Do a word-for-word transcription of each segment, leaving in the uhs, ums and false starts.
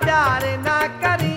प्यार ना करी।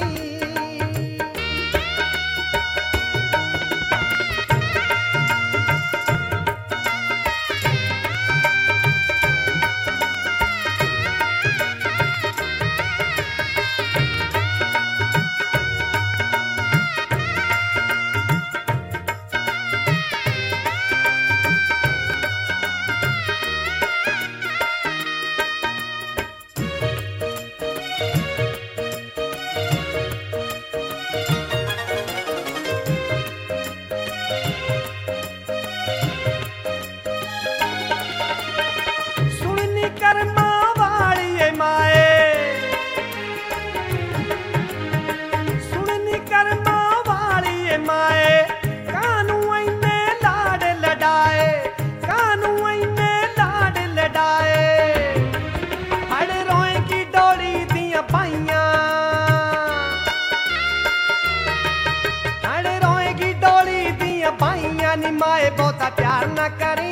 माए बहुता प्यार ना करी,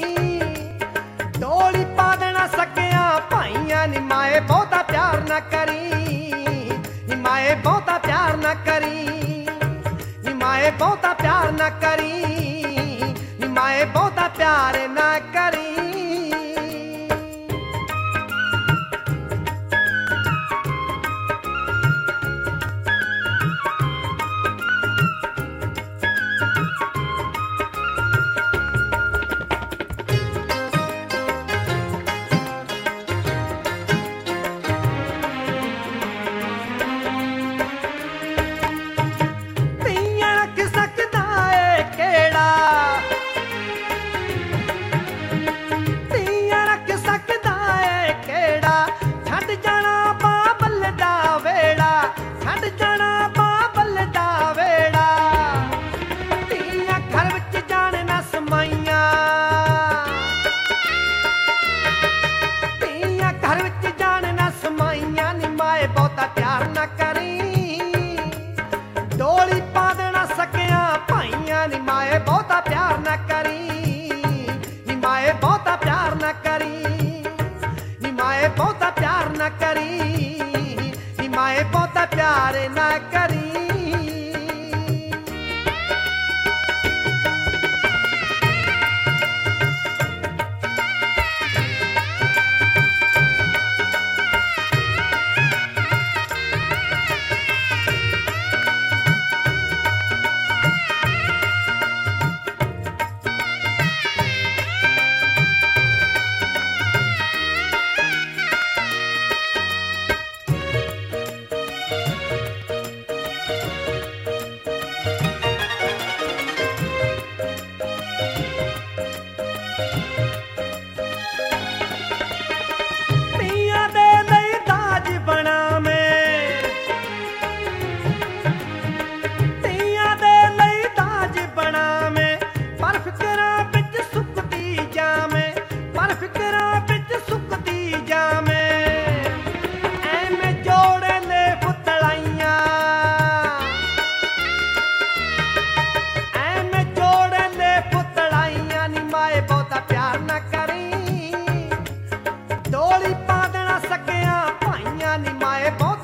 डोली पा देना सकिया भाइया नी माए बहुता प्यार ना करी। नी माए बहुता प्यार ना करी, नी माए बहुता प्यार ना करी, नी माए बहुता प्यार ना करी। बहुता प्यार न करी, नी माए बहुता प्यार न करी। डोली पा देना सकिया भाइया नी माए बहुत